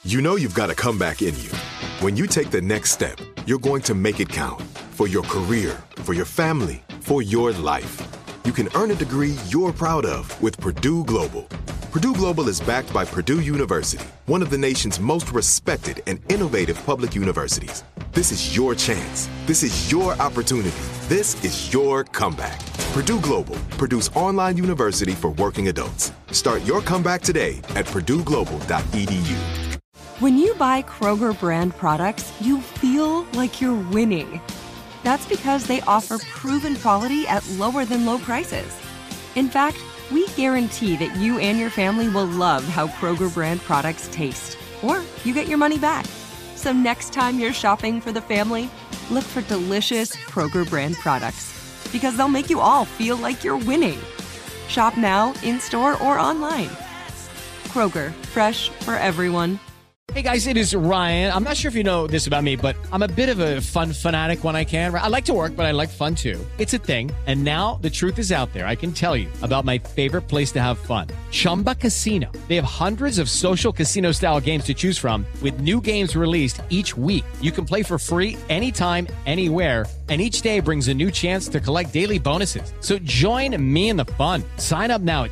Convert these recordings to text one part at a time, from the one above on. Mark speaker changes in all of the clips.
Speaker 1: You know you've got a comeback in you. When you take the next step, you're going to make it count for your career, for your family, for your life. You can earn a degree you're proud of with Purdue Global. Purdue Global is backed by Purdue University, one of the nation's most respected and innovative public universities. This is your chance. This is your opportunity. This is your comeback. Purdue Global, Purdue's online university for working adults. Start your comeback today at purdueglobal.edu.
Speaker 2: When you buy Kroger brand products, you feel like you're winning. That's because they offer proven quality at lower than low prices. In fact, we guarantee that you and your family will love how Kroger brand products taste, or you get your money back. So next time you're shopping for the family, look for delicious Kroger brand products, because they'll make you all feel like you're winning. Shop now, in-store, or online. Kroger, fresh for everyone.
Speaker 3: Hey guys, it is Ryan. I'm not sure if you know this about me, but I'm a bit of a fun fanatic when I can. I like to work, but I like fun too. It's a thing. And now the truth is out there. I can tell you about my favorite place to have fun. Chumba Casino. They have hundreds of social casino style games to choose from with new games released each week. You can play for free anytime, anywhere. And each day brings a new chance to collect daily bonuses. So join me in the fun. Sign up now at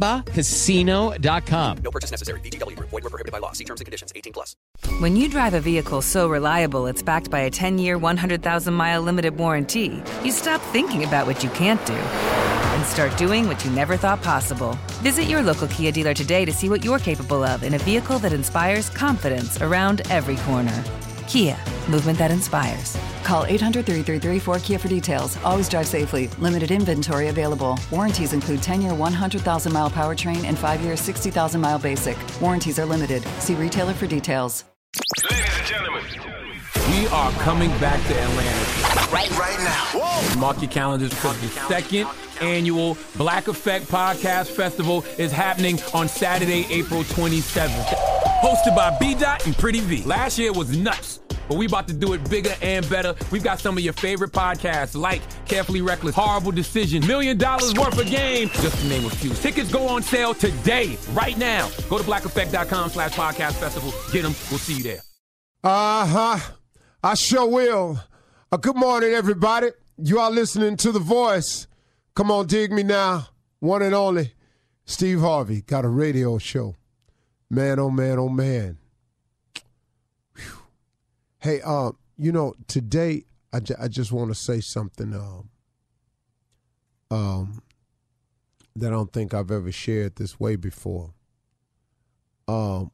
Speaker 3: ChumbaCasino.com.
Speaker 4: No purchase necessary. VGW Group. Void where prohibited by law. See terms and conditions. 18+.
Speaker 5: When you drive a vehicle so reliable it's backed by a 10-year, 100,000-mile limited warranty, you stop thinking about what you can't do and start doing what you never thought possible. Visit your local Kia dealer today to see what you're capable of in a vehicle that inspires confidence around every corner. Kia, movement that inspires.
Speaker 6: Call 800-333-4KIA for details. Always drive safely. Limited inventory available. Warranties include 10-year 100,000-mile powertrain and 5-year 60,000-mile basic. Warranties are limited. See retailer for details.
Speaker 7: Ladies and gentlemen, we are coming back to Atlanta
Speaker 8: right now. Whoa.
Speaker 7: Mark your calendars because the second annual Black Effect Podcast Festival is happening on Saturday, April 27th. Hosted by B-Dot and Pretty V. Last year was nuts, but we about to do it bigger and better. We've got some of your favorite podcasts like Carefully Reckless, Horrible Decision, $1 Million Worth of Game, just to name a few. Tickets go on sale today, right now. Go to blackeffect.com/podcast festival. Get them. We'll see you there.
Speaker 9: I sure will. Good morning, everybody. You are listening to The Voice. Come on, dig me now. One and only Steve Harvey got a radio show. Man, oh man, oh man. Whew. Hey, today I just want to say something that I don't think I've ever shared this way before. The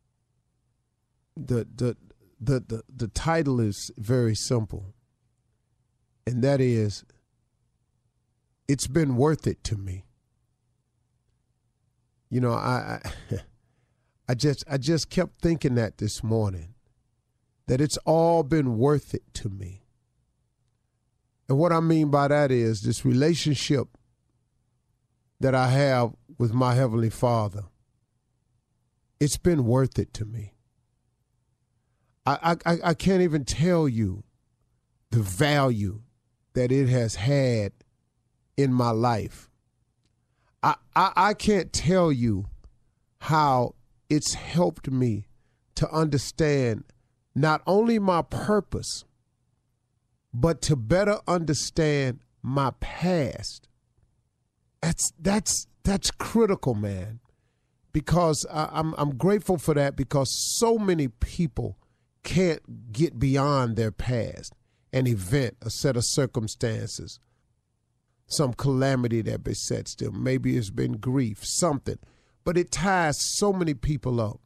Speaker 9: title is very simple, and that is, it's been worth it to me. You know, I just kept thinking that this morning, that it's all been worth it to me. And what I mean by that is this relationship that I have with my Heavenly Father, it's been worth it to me. I can't even tell you the value that it has had in my life. I can't tell you how it's helped me to understand not only my purpose, but to better understand my past. That's critical, man, because I'm grateful for that, because so many people can't get beyond their past, an event, a set of circumstances, some calamity that besets them. Maybe it's been grief, something, but it ties so many people up.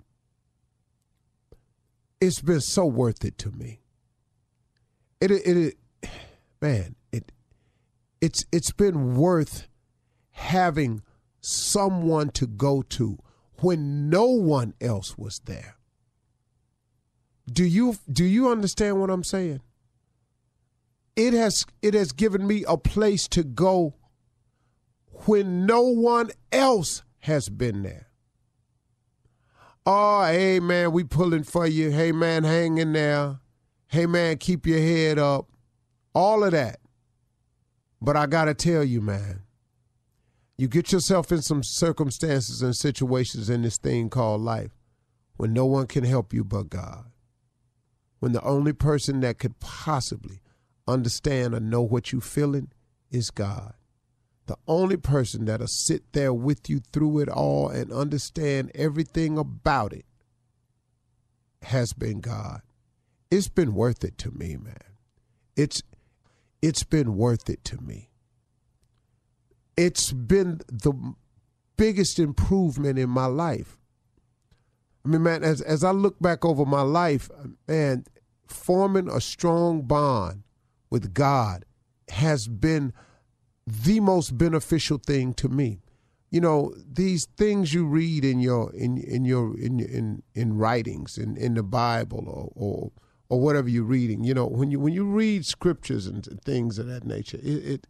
Speaker 9: It's been so worth it to me. It's been worth having someone to go to when no one else was there. Do you understand what I'm saying? It has given me a place to go when no one else has been there. Oh, hey, man, we pulling for you. Hey, man, hang in there. Hey, man, keep your head up. All of that. But I got to tell you, man, you get yourself in some circumstances and situations in this thing called life when no one can help you but God, when the only person that could possibly understand or know what you're feeling is God. The only person that'll sit there with you through it all and understand everything about it has been God. It's been worth it to me, man. It's been worth it to me. It's been the biggest improvement in my life. I mean, man, as I look back over my life, man, forming a strong bond with God has been the most beneficial thing to me. You know, these things you read in writings in the Bible or whatever you're reading. You know, when you read scriptures and things of that nature,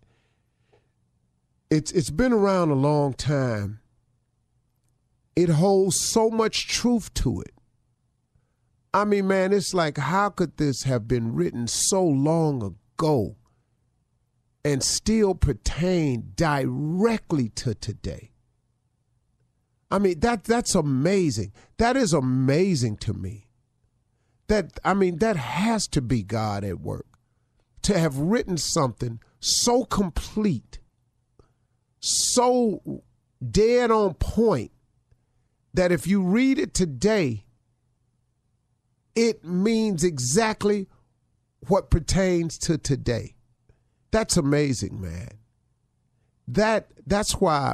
Speaker 9: it's been around a long time. It holds so much truth to it. I mean, man, it's like, how could this have been written so long ago and still pertain directly to today? I mean, that's amazing. That is amazing to me. That has to be God at work. To have written something so complete, so dead on point, that if you read it today, it means exactly what pertains to today. That's amazing, man. That's why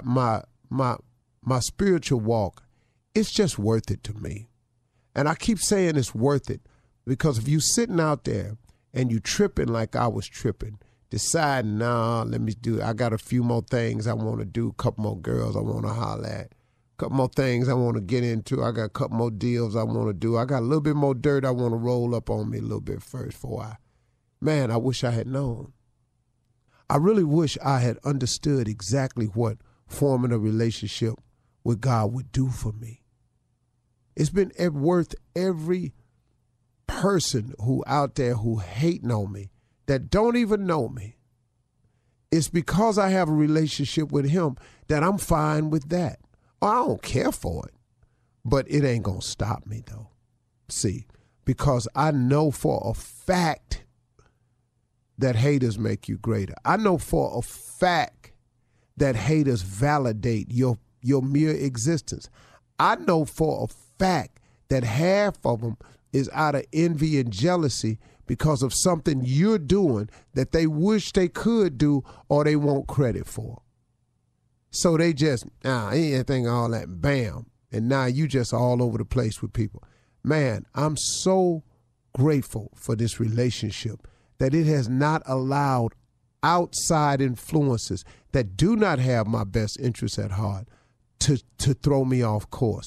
Speaker 9: my spiritual walk, it's just worth it to me. And I keep saying it's worth it because if you sitting out there and you tripping like I was tripping, deciding, let me do it. I got a few more things I want to do, a couple more girls I want to holler at, a couple more things I want to get into. I got a couple more deals I want to do. I got a little bit more dirt I want to roll up on me a little bit first before I wish I had known. I really wish I had understood exactly what forming a relationship with God would do for me. It's been worth every person who out there who hating on me, that don't even know me. It's because I have a relationship with him that I'm fine with that. I don't care for it, but it ain't going to stop me though. See, because I know for a fact that haters make you greater. I know for a fact that haters validate your mere existence. I know for a fact that half of them is out of envy and jealousy because of something you're doing that they wish they could do or they want credit for. So they just, anything, all that, bam. And now you just all over the place with people. Man, I'm so grateful for this relationship that it has not allowed outside influences that do not have my best interests at heart to throw me off course.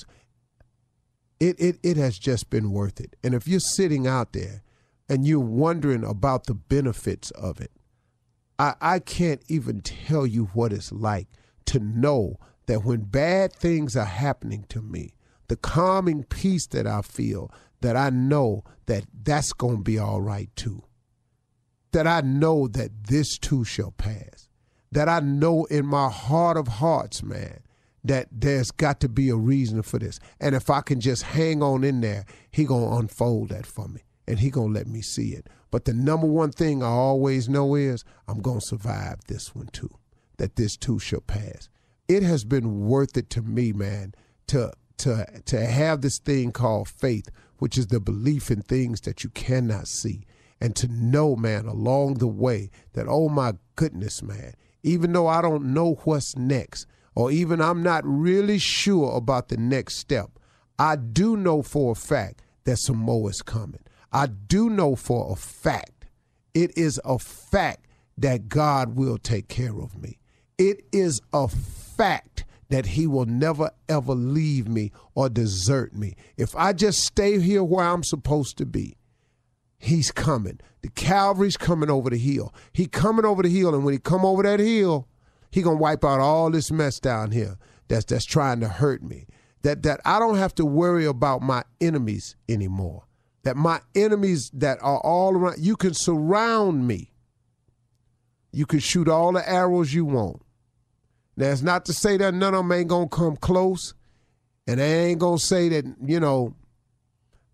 Speaker 9: It has just been worth it. And if you're sitting out there and you're wondering about the benefits of it, I can't even tell you what it's like to know that when bad things are happening to me, the calming peace that I feel, that I know that that's going to be all right too. That I know that this too shall pass. That I know in my heart of hearts, man, that there's got to be a reason for this. And if I can just hang on in there, he going to unfold that for me. And he going to let me see it. But the number one thing I always know is I'm going to survive this one too. That this too shall pass. It has been worth it to me, man, to have this thing called faith, which is the belief in things that you cannot see. And to know, man, along the way that, oh my goodness, man, even though I don't know what's next, or even I'm not really sure about the next step, I do know for a fact that some more is coming. I do know for a fact, it is a fact that God will take care of me. It is a fact that he will never, ever leave me or desert me. If I just stay here where I'm supposed to be, he's coming. The Calvary's coming over the hill. He coming over the hill, and when he come over that hill, he gonna wipe out all this mess down here that's trying to hurt me. That I don't have to worry about my enemies anymore. That my enemies that are all around, you can surround me. You can shoot all the arrows you want. That's not to say that none of them ain't gonna come close, and I ain't gonna say that,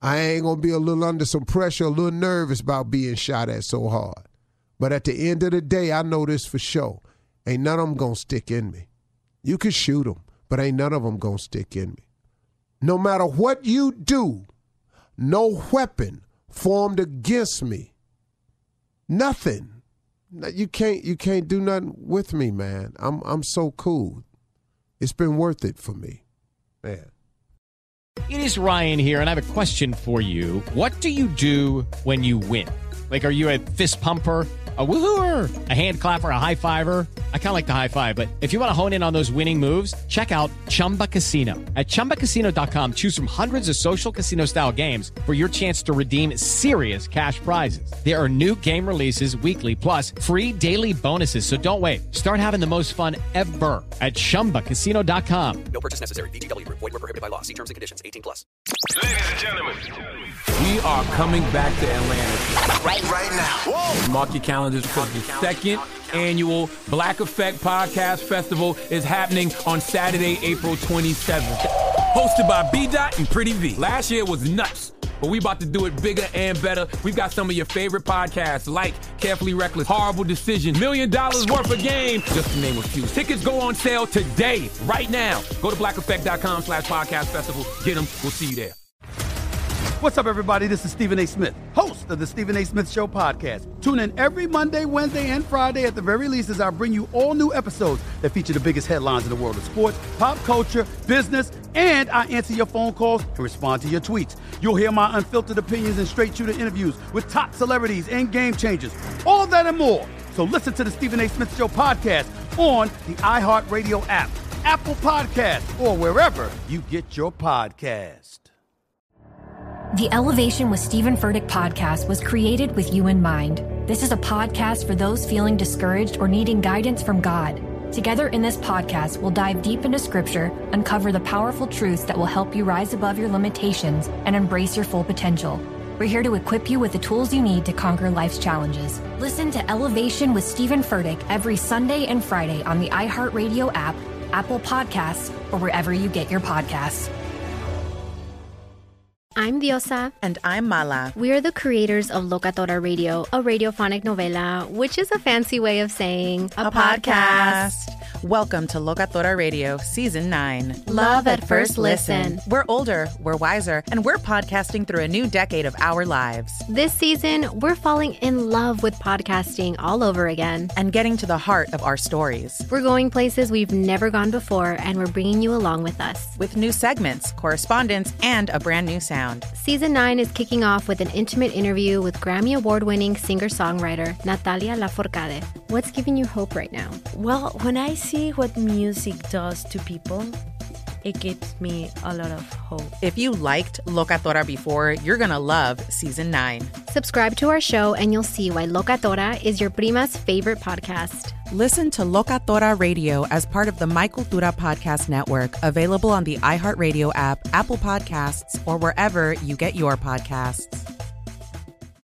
Speaker 9: I ain't going to be a little under some pressure, a little nervous about being shot at so hard. But at the end of the day, I know this for sure. Ain't none of them going to stick in me. You can shoot them, but ain't none of them going to stick in me. No matter what you do, no weapon formed against me. Nothing. You can't do nothing with me, man. I'm so cool. It's been worth it for me, man.
Speaker 3: It is Ryan here, and I have a question for you. What do you do when you win? Like, are you a fist pumper, a woohooer, a hand clapper, a high fiver? I kind of like the high five, but if you want to hone in on those winning moves, check out Chumba Casino. At ChumbaCasino.com, choose from hundreds of social casino-style games for your chance to redeem serious cash prizes. There are new game releases weekly, plus free daily bonuses. So don't wait. Start having the most fun ever at ChumbaCasino.com.
Speaker 4: No purchase necessary. VGW Group. Void where prohibited by law. See terms and conditions. 18+.
Speaker 8: Ladies and gentlemen,
Speaker 7: We are coming back to Atlanta.
Speaker 8: right now. Whoa!
Speaker 7: Mark your calendars because the second annual Black Effect Podcast Festival is happening on Saturday, April 27th. Hosted by B-Dot and Pretty V. Last year was nuts, but we about to do it bigger and better. We've got some of your favorite podcasts like Carefully Reckless, Horrible Decision, $1 Million Worth of Game, just to name a few. Tickets go on sale today, right now. Go to blackeffect.com/podcast festival. Get them. We'll see you there.
Speaker 10: What's up, everybody? This is Stephen A. Smith, host of the Stephen A. Smith Show podcast. Tune in every Monday, Wednesday, and Friday at the very least as I bring you all new episodes that feature the biggest headlines in the world of sports, pop culture, business, and I answer your phone calls and respond to your tweets. You'll hear my unfiltered opinions and straight-shooter interviews with top celebrities and game changers. All of that and more. So listen to the Stephen A. Smith Show podcast on the iHeartRadio app, Apple Podcasts, or wherever you get your podcast.
Speaker 11: The Elevation with Stephen Furtick podcast was created with you in mind. This is a podcast for those feeling discouraged or needing guidance from God. Together in this podcast, we'll dive deep into Scripture, uncover the powerful truths that will help you rise above your limitations and embrace your full potential. We're here to equip you with the tools you need to conquer life's challenges. Listen to Elevation with Stephen Furtick every Sunday and Friday on the iHeartRadio app, Apple Podcasts, or wherever you get your podcasts.
Speaker 12: I'm Diosa.
Speaker 13: And I'm Mala.
Speaker 12: We are the creators of Locatora Radio, a radiophonic novela, which is a fancy way of saying
Speaker 13: a podcast. Welcome to Locatora Radio, Season 9.
Speaker 12: Love at first listen.
Speaker 13: We're older, we're wiser, and we're podcasting through a new decade of our lives.
Speaker 12: This season, we're falling in love with podcasting all over again.
Speaker 13: And getting to the heart of our stories.
Speaker 12: We're going places we've never gone before, and we're bringing you along with us.
Speaker 13: With new segments, correspondence, and a brand new sound.
Speaker 12: Season 9 is kicking off with an intimate interview with Grammy Award-winning singer-songwriter Natalia Lafourcade. What's giving you hope right now?
Speaker 14: Well, when I see what music does to people, it gives me a lot of hope.
Speaker 13: If you liked Locatora before, you're going to love Season 9.
Speaker 12: Subscribe to our show and you'll see why Locatora is your prima's favorite podcast.
Speaker 13: Listen to Locatora Radio as part of the My Cultura Podcast Network, available on the iHeartRadio app, Apple Podcasts, or wherever you get your podcasts.